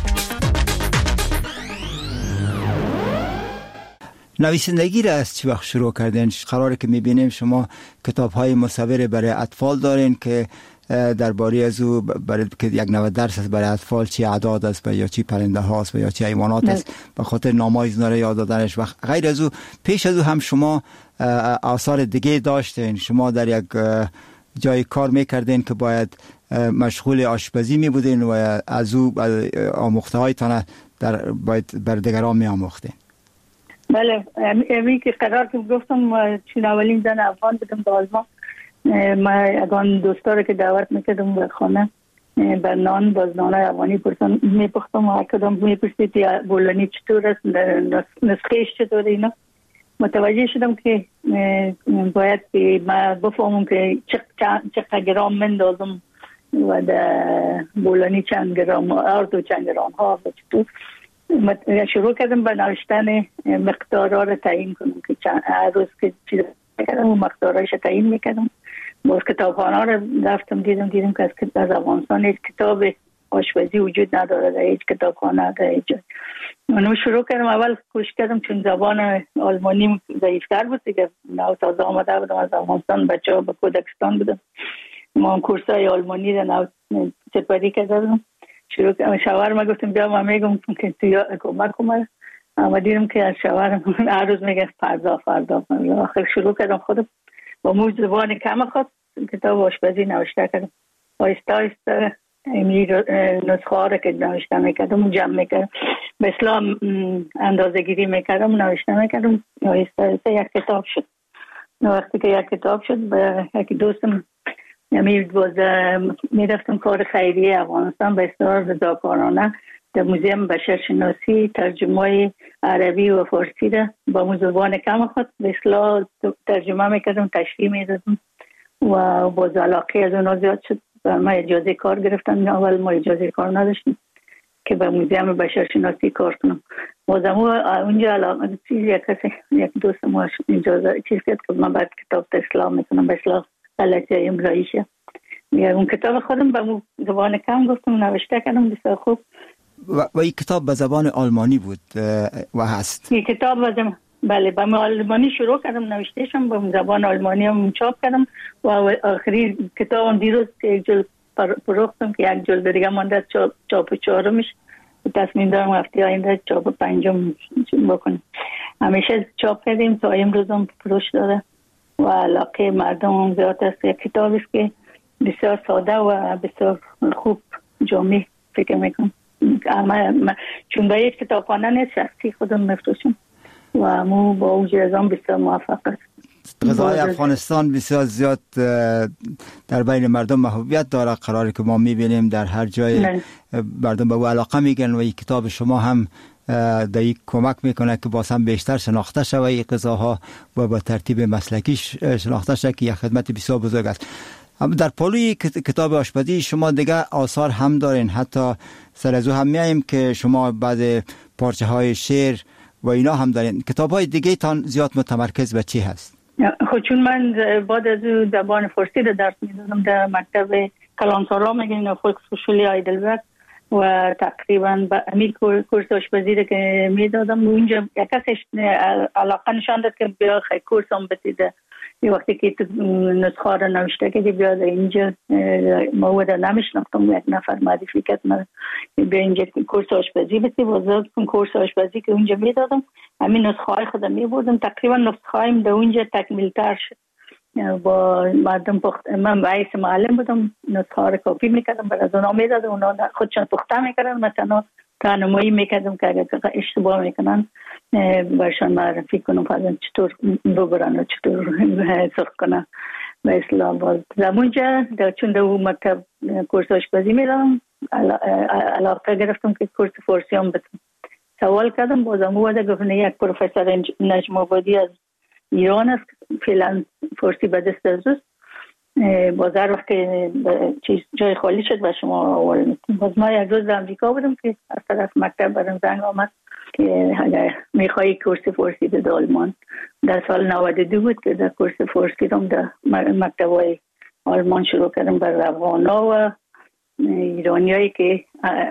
نویسندگی را از چی وقت شروع کردین؟ قراره که میبینیم شما کتاب‌های مصور برای اطفال دارین که درباره از او برای که یک نوع درس است برای اطفال، چی اعداد است یا چی پرنده هاست یا چی حیوانات است، به خاطر نام‌های اینا را یاد دادنش. و غیر از او پیش از او هم شما آثار دیگه داشتین. شما در یک جای کار میکردین که باید مشغول آشپزی می بودین و از او آموخته هایتان در باید بر دیگران می آموختین. بله، امی که قرار که گفتم چون اولین زن افغان بودم در آلمان، ما اگان دوستا رو که دعوت میکردم به خانه بر نان باز نان افغانی پرسان میپختم و کدام میپرسید یا بولانی چطور است، نسخهش چطور اینا. متوجه شدم که باید که ما بفهمم که چقدر گرام مندازم و در بولانی چند گرام آرد و چند گرام ها و چطور. شروع کردم به نوشتن مقدارها رو تعیین کنم که هر روز که چیز میکردم و مقدارهایش تعیین میکردم. باز کتابخانه رو رفتم دیدم دیدم که از افغانستان هیچ کتاب آشپزی وجود نداره در هیچ کتابخانه در هیچ جای. من شروع کردم، اول کوشش کردم چون زبان آلمانی ضعیف‌تر بود دیگه، نو تازه آمده بودم از افغانستان، بچه‌ها به کودکستان بودم، ما کورسای آلمانی رو نو سپری کردم. شروع کردم، شوهرم گفتم بیا ما میگم که تو کمک کنم. اما دیدم که از شوهرم هر روز میگه فردا فردا فردا. آخر شروع کردم خودم با موج زبان کم خود کتاب آشپزی نوشته کردم. آیسته آیسته این نسخه ها رو که نوشته میکردم جمع میکردم، به اسلام اندازه گیری میکردم نوشته میکردم. آیسته آیسته یک کتاب شد. وقتی که یک کتاب شد به یکی دوستم میرفتم کار خیریه افغانستان به اصطلاح رضاکارانه در موزیم بشرشناسی ترجمه عربی و فارسی را با زبان کم خود به اصطلاح ترجمه میکردم، تشریح میدادم و باز علاقه از اونا زیاد شد و ما اجازه کار گرفتم. اول ما اجازه کار نداشتیم، که به موزیم بشرشناسی کار کنم. بازم اونجا علاقه چیزی یک کسی یک دوست ما اجازه چیز کرد که من بعد کتاب اصلاح میکنم به اصلاح غلطی املاییشه. اون کتاب خودم به زبان کم گفتم نوشته کردم بسیار خوب. و, و این کتاب به زبان آلمانی بود و هست. این کتاب به بله به آلمانی شروع کردم نوشتهشم به زبان آلمانی هم چاپ کردم و آخری کتابم دیروز که یک جلد فروختم که یک جلد دیگه مانده چاپ چاپ چهارمش تصمیم دارم هفته آینده چاپ پنجم بکنم. همیشه چاپ کردیم تا امروز هم فروش داره و علاقه مردم هم زیاد است. یک کتابی است که بسیار ساده و بسیار خوب جامع فکر میکنم. اما چون به یک کتابخانه نیست شخصی خودم میفروشم و مو با اوج ازام بسیار موفق است. غذای افغانستان بسیار زیاد در بین مردم محبوبیت داره، قراره که ما میبینیم در هر جای نه. مردم به او علاقه میگن و این کتاب شما هم در این کمک میکنه که باز هم بیشتر شناخته شود این غذاها و با ترتیب مسلکی شناخته شود که یک خدمت بسیار بزرگ است. در پالوی کتاب آشپزی شما دیگه آثار هم دارین، حتی سر از او هم میاییم که شما بعد پارچه های شعر و اینا هم دارین. کتاب های دیگه تان زیاد متمرکز به چی هست؟ خب چون من بعد از او زبان فارسی رو درس میدادم در مکتب کلانسارا میگن فولکسهوشولی هایدلبرگ و تقریبا به همین کورس آشپزی رو که میدادم اونجا یک کسش علاقه نشان داد که بیا خیلی کورس هم بتیده. یه وقتی که نسخه رو نوشته که بیاد اینجا مواد نمیشناختم، یک نفر معرفی کرد من بیا اینجا کورس آشپزی بسی بازار کن. کورس آشپزی که اونجا میدادم همین نسخه های خودم میبردم، تقریبا نسخه هایم در اونجا تکمیل تر شد. با مردم پخت من باعث معلم بودم، نسخه ها رو کپی میکردم برای از اونا میدادم، اونا خودشان پخته میکردن، مثلا راهنمایی میکردم که اگر اشتباه میکنن برشان معرفی کنم فرضاً چطور ببرن و چطور سرخ کنن به اصطلاح. باز زمونجا چون در اون مکتب کورس آشپزی میدم علاقه گرفتم که کورس فارسی هم بدم. سوال کردم بازم اومده گفتن یک پروفسور نجم آبادی از ایران است، فعلا فارسی به دست از اوست، باز هر وقت که چیز جای خالی شد و شما آورد میکنم. باز ما یک روز در امریکا بودم که از طرف مکتب برام زنگ آمد که اگر میخوایی کورس فارسی به آلمان. در سال نود و دو بود که در کورس فارسی رو در مکتبای آلمان شروع کردم برای افغانا و ایرانیایی که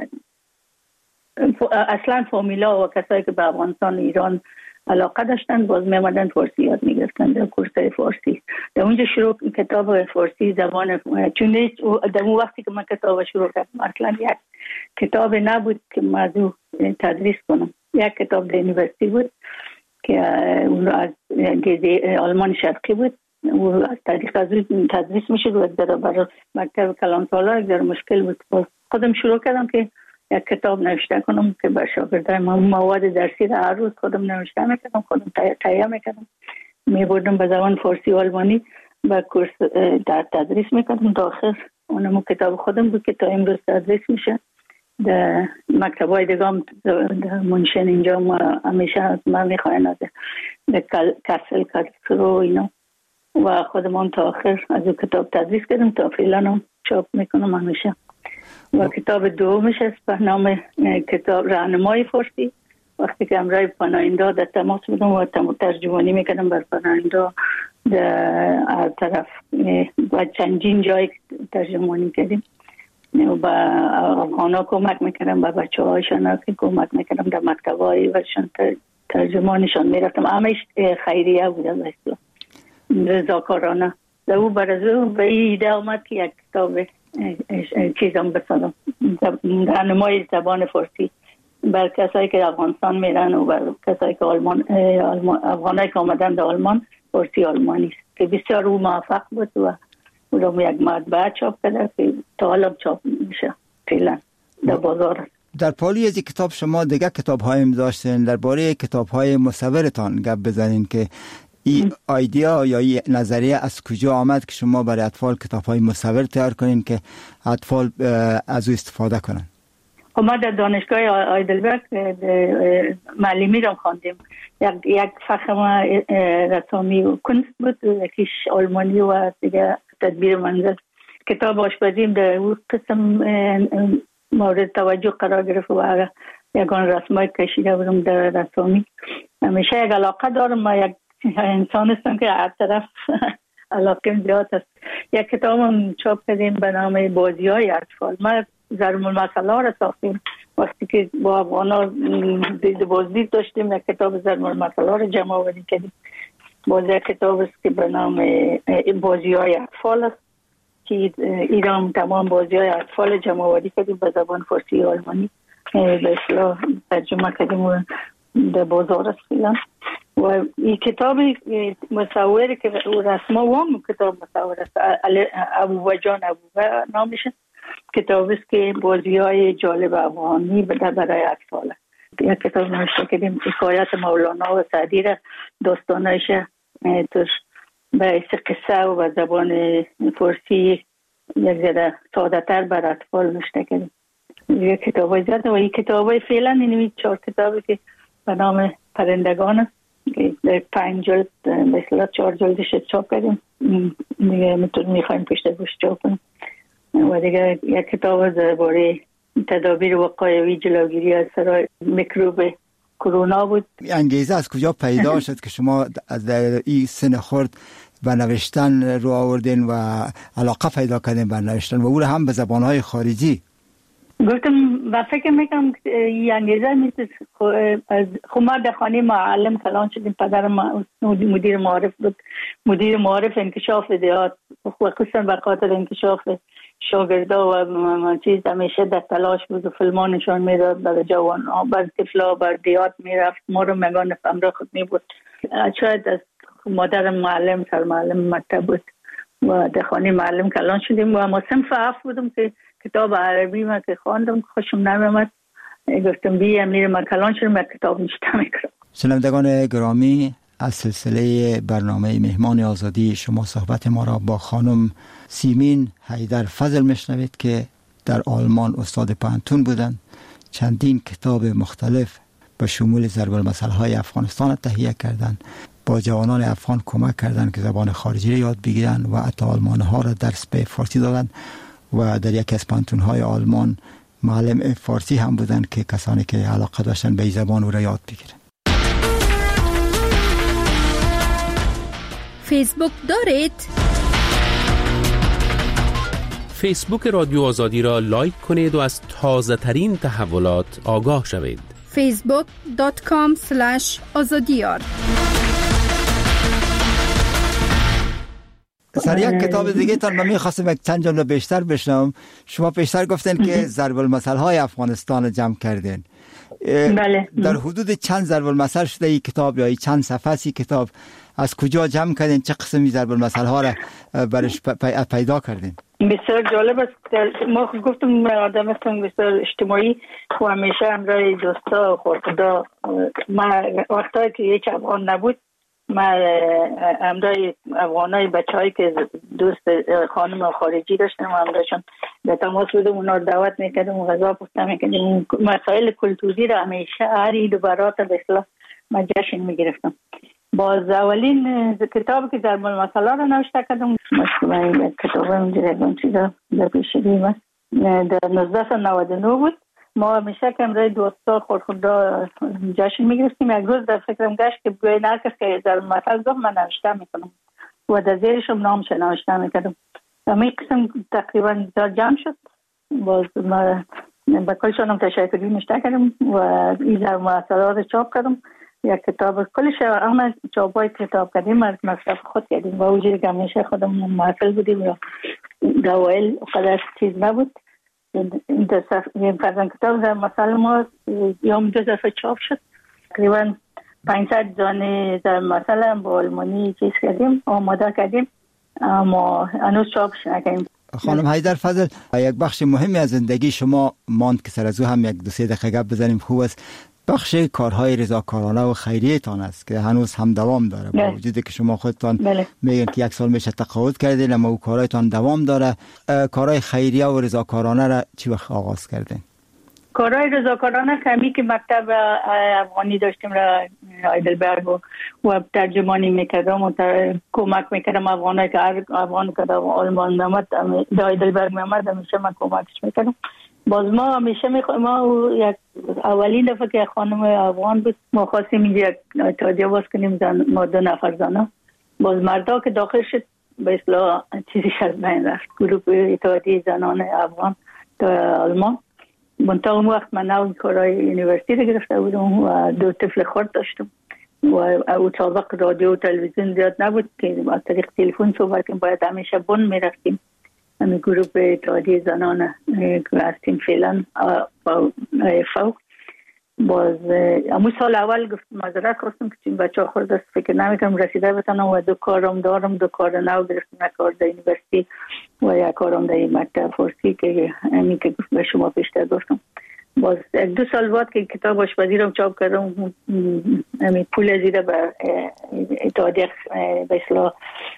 اصلا فامیلا و کسایی که به افغانستان ایران علاقه داشتن باز میمدن فارسی یاد میگرفتن در کورسای فارسی. در اونجا شروع کتاب فارسی زبان چون در اون وقتی که من کتاب شروع کردم اصلا یک کتاب نبود که موضوع تدریس کنم. یک کتاب در یونیورسیتی بود که اون از آلمان شرقی بود، او از طریق از تدریس میشد و در برای مکتب کلانسالا در مشکل بود. باز خودم شروع کردم که یک کتاب نوشته کنم که به شاگردای من مواد درسی را هر روز خودم نوشته میکردم، خودم تهیه میکردم، میبردم به زبان فارسی و آلمانی و کورس در تدریس میکردم تا آخر اونم کتاب خودم بود که تا امروز تدریس میشه. در مکتبای دیگه هم در منشن اینجا ما همیشه از من میخواین از کسل کسرو اینا و خودم تا آخر از اون کتاب تدریس کردم تا فعلا هم چاپ میکنم همیشه. و کتاب دومش است به نام کتاب راهنمای فارسی. وقتی که امرای پناهنده در تماس بودم و ترجمانی میکردم بر پناهنده در طرف و چندین جای ترجمانی کردیم و با افغانا کمک میکردم، با بچه هایشان کمک میکردم در مکتبایی و ترجمانشان میرفتم. همش خیریه بودم اصلا رضاکارانه. در او برازو به این ایده آمد که یک کتاب چیزم بسازم راهنمای زبان فارسی بر کسایی که افغانستان میرن و بر کسایی که آلمان افغانایی که آمدن در آلمان فارسی آلمانی است که بسیار او موفق بود و او رو یک مطبعه چاپ کرده که تا حالا چاپ میشه فعلا در بازار. در پالی از کتاب شما دیگه کتاب هایم داشتین، درباره کتاب های مصورتان گپ بزنین که این ایده یا این نظریه از کجا آمد که شما برای اطفال کتاب های مصور تیار کنین که اطفال از او استفاده کنن؟ ما در دانشگاه هایدلبرگ معلمی رو خواندیم. یک یک فخم رسامی و کنست بود، یکیش آلمانی و دیگه تدبیر منزل. کتاب آشپزیم در اون قسم مورد توجه قرار گرفت و هغه یگان رسمای کشیده بودم در رسامی. همیشه یک علاقه دارم، ما یک انسان هستم که هر طرف علاقه زیاد است. یک کتاب هم چاپ کردیم به نام بازی های اطفال. ما ضرب المثل را ساختیم وقتی که با افغانا دید بازدید داشتیم، یک کتاب ضرب المثل را جمع آوری کردیم. باز یک کتاب است که به نام بازی های اطفال است که ایران تمام بازی های اطفال جمع آوری کردیم به زبان فارسی و آلمانی، به اصطلاح ترجمه کردیم و در بازار است فعلا. و این کتاب مصوری که رسما وام کتاب مصور است، ابوبا جان ابوبا نامشه. کتاب است که بازی های جالب افغانی برای اطفال است. یک کتاب نوشته کردیم حکایت مولانا و سعدی را داستانایش توش به قصه و به زبان فارسی یک ذره ساده تر بر اطفال نوشته کردیم. یک کتاب های زیاده و این کتاب های فعلا این چهار کتابی که به نام پرندگان است که در پنج جلد مثلا چهار جلدش چاپ کردیم، دیگه میتونیم میخوایم پشت گوش چاپ کنیم. و دیگه یک کتاب درباره تدابیر وقایوی جلوگیری از سرای میکروب کرونا بود. انگیزه از کجا پیدا شد که شما از این سن خرد به نوشتن رو آوردین و علاقه پیدا کردین به نوشتن و اون هم به زبانهای خارجی؟ گفتم و فکر میکنم این انگیزه نیست. خب ما در خانه معلم کلان شدیم، پدر ما مدیر معارف بود، مدیر معارف انکشاف دیات، خصوصا به خاطر انکشاف شاگردا و چیز همیشه در تلاش بود و فیلم‌ها نشان میداد برای جوان‌ها، برای طفلا، برای دیات میرفت، ما رو مگان همراه خود میبود. شاید از مادر معلم سر معلم مکتب بود و در خانه معلم کلان شدیم و ما صنف هفت بودم که کتاب عربی ما که خواندم خوشم نمیامد، گفتم بیا میرم ما کلان شدم یک کتاب نوشته میکنم. شنوندگان گرامی، از سلسله برنامه مهمان آزادی شما صحبت ما را با خانم سیمین حیدر فضل میشنوید که در آلمان استاد پانتون بودند. چندین کتاب مختلف به شمول ضرب المثل‌های افغانستان تهیه کردند، با جوانان افغان کمک کردند که زبان خارجی را یاد بگیرند و حتی آلمان‌ها را درس به فارسی دادند و در یکی از پانتون‌های آلمان معلم فارسی هم بودند که کسانی که علاقه داشتن به این زبان او را یاد بگیرند. فیسبوک دارید؟ فیسبوک رادیو آزادی را لایک کنید و از تازه ترین تحولات آگاه شوید. فیسبوک دات کام اسلش آزادیار. سر یک کتاب دیگه تان من می‌خواستم یک چند جمله بیشتر بشنوم. شما پیشتر گفتن که ضرب المثل‌های افغانستان جمع کردین. بله. در حدود چند ضرب المثل شده این کتاب یا چند صفحه ای کتاب؟ از کجا جمع کردین؟ چه قسمی ضرب المثل‌ها را برش پیدا کردین؟ بسیار جالب است. ما گفتم آدم هستم بسیار اجتماعی و همیشه همراه دوستا و خورخدا. ما وقتایی که هیچ افغان نبود، ما همراه افغانای بچه‌هایی که دوست خانم خارجی داشتم و همراهشون در تماس بودم، اونا رو دعوت میکردم و غذا پختم میکردم. مسائل کلتوری را همیشه هر عید و برات به اصطلاح ما جشن میگرفتم. باز اولین کتابی که ضرب المثل را نوشته کردم، مثلا کتاب اینجوری چیزا در پیشگیم است، در نوزده صد و نود و نه بود. ما همیشه که امروز دوستا خورخدا جشن میگرفتیم. یک روز در فکرم گشت که بگوین هر کس که ضرب المثل گفت من نوشته میکنم و در زیرشم نامش نوشته میکردم. همین قسم تقریبا در جمع شد. باز ما با کلشان هم تشکری نوشته کردم و این ضرب المثل را چاپ کردم. یک کتاب کلش همه چاپای کتاب کردیم از مصرف خود کردیم و وجودی که همیشه خودم محفل بودیم و دوائل قدر چیز نبود. این فرزن کتاب در مثل ما یوم دو دفعه چاپ شد. تقریبا پانصد دانه در مثل هم با آلمانی چیز کردیم، آماده کردیم، اما هنوز چاپش نکردیم. خانم حیدر فضل، یک بخش مهمی از زندگی شما ماند که سر از او هم یک دو سه دقیقه گپ بزنیم خوب است. بخش کارهای رضاکارانه و خیریه تان است که هنوز هم دوام داره، با وجودی که شما خودتان میگن که یک سال میشه تقاعد کردین اما او کارهایتان دوام داره. کارهای خیریه و رضاکارانه را چی وقت آغاز کردین؟ کارهای رضاکارانه کمی که مکتب افغانی داشتیم را هایدلبرگ و, و ترجمانی میکردم و تر... کمک میکردم افغانایی که هر افغان که در آلمان میامد در هایدلبرگ میامد همیشه من کمکش میکردم. باز ما همیشه میخوایم ما یک اولین دفعه که خانم افغان بود ما خواستیم اینجا یک اتحادیه باز کنیم زن... ما دو نفر زنه باز مردا که داخل شد به اصطلاح چیزیش از بین رفت گروه اتحادیه زنان افغان در آلمان. منطقه اون وقت من نوی کارهای یونیورسیتی رو گرفته بودم و دو طفل خرد داشتم و او سابق رادیو و تلویزیون زیاد نبود که از طریق تلفن صحبت کنیم باید همیشه بن میرفتیم همین گروه اتحادیه زنان که هستیم فعلا فوق. باز امون سال اول گفت معذرت خواستم که چون بچه ها خورد است فکر نمیکنم رسیده بتنم و دو کارم دارم دو کار نو گرفتم یک کار در یونیورسیتی و یک کارم در مکتب فارسی که همین که به شما پیشتر گفتم. باز یک دو سال بعد که کتاب آشپزی رو چاپ کردم همین پول زیده به اتحادیه به اصطلاح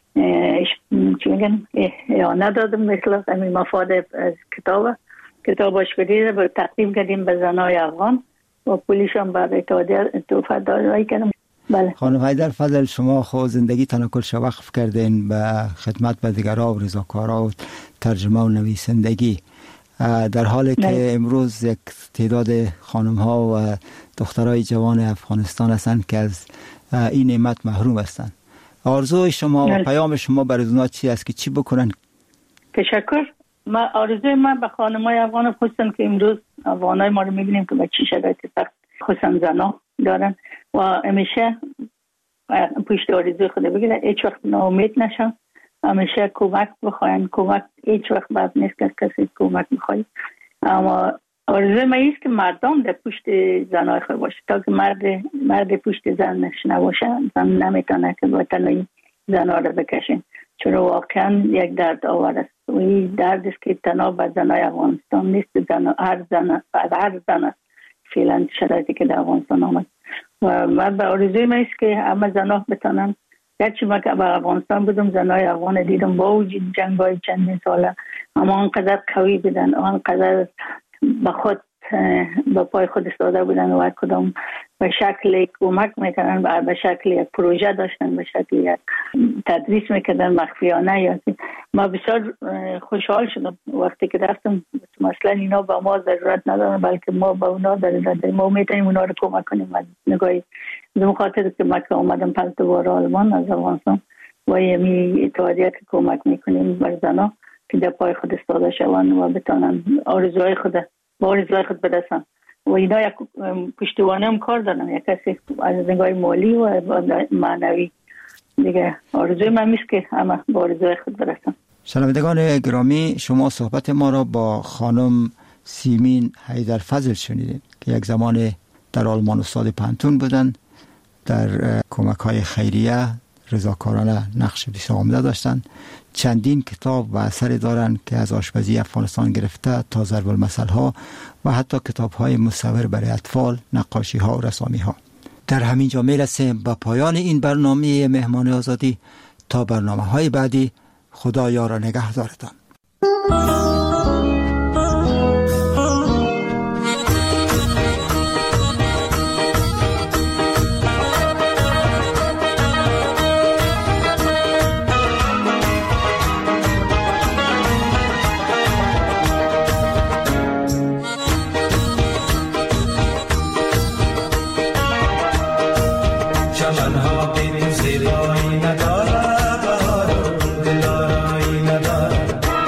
چی میگن اعانه دادم مثلا همین مفاد از کتاب کتاب آشپزی رو به تقدیم کردیم به زنای افغان و پولیش هم برای اتحادیه توفیق دادایی کردم. بله. خانم حیدر فضل شما خود زندگی تان کلش وقف کردین به خدمت به دیگرها و رضاکارها و ترجمه و نویسندگی در حالی که نه. امروز یک تعداد خانم ها و دخترای جوان افغانستان هستند که از این نعمت محروم هستند. آرزوی شما نه. و پیام شما برای اونها چی است که چی بکنن؟ تشکر. ما آرزوی من به خانمای افغان خصوصا که امروز افغانای ما رو میبینیم که به چی شرایط سخت خصوصا زنا دارن و همیشه پشت آرزوی خود بگیرن هیچ وقت ناامید نشن همیشه کمک بخواین کمک هیچ وقت بد نیست که کسی کمک بخواید اما آرزوی من است که مردم در پشت زنای خود باشه تا که مرد مرد پشت زنش نباشه زن نمیتونه که با تنهایی زنا رو بکشین چون واقعا یک درد آور است و این درد است که تنها به زنای افغانستان نیست زن هر زن هر زن فعلا شرایطی که در افغانستان آمد و من به آرزوی من است که همه زنها بتونن گرچه من که به افغانستان بودم زنای افغان دیدم با وجود جنگ های چندین ساله اما آنقدر قوی بودن آنقدر به خود با پای خود استاده بودن و کدام به شکل کمک میکنن و به شکل یک پروژه داشتن به شکل یک تدریس میکردن مخفیانه یا ما بسیار خوشحال شدم وقتی که رفتم مثلا اینا با ما ضرورت ندارن بلکه ما با اونا ضرورت داریم ما میتونیم اونا رو کمک کنیم از نگاهی دو خاطر که ما که اومدم پلت بار آلمان از افغانستان و یمی اتحادیه که کمک میکنیم بر زنا که در پای خود استاده شوند و بتونن آرزوهای خود با آرزوهای خود برسن و اینا یک پشتوانه هم کار دارن یک کسی از نگاه مالی و معنوی دیگه آرزوی من میست که همه با آرزوهای خود برسن. شنوندگان گرامی شما صحبت ما را با خانم سیمین حیدر فضل شنیدید که یک زمان در آلمان استاد پانتون بودند در کمک های خیریه رضاکارانه نقش بسیار عمده داشتند چندین کتاب و اثری دارند که از آشپزی افغانستان گرفته تا ضرب المثل ها و حتی کتاب های مصور برای اطفال نقاشی ها و رسامی ها. در همین جا میرسیم به پایان این برنامه مهمان آزادی تا برنامه های بعدی خدا یار و نگهدارتان. زیبایی نداره بهار دلارایی نداره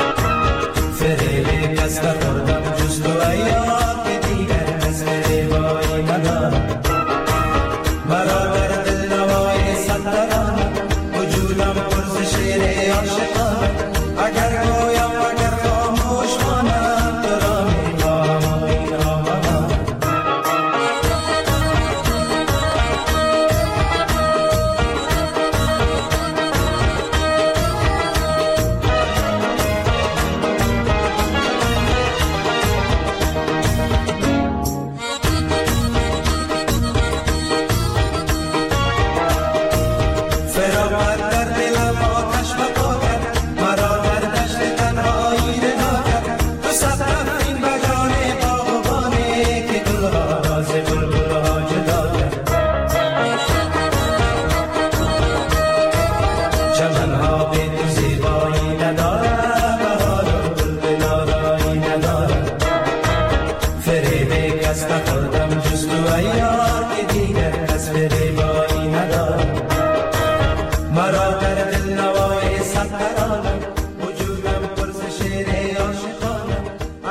بیا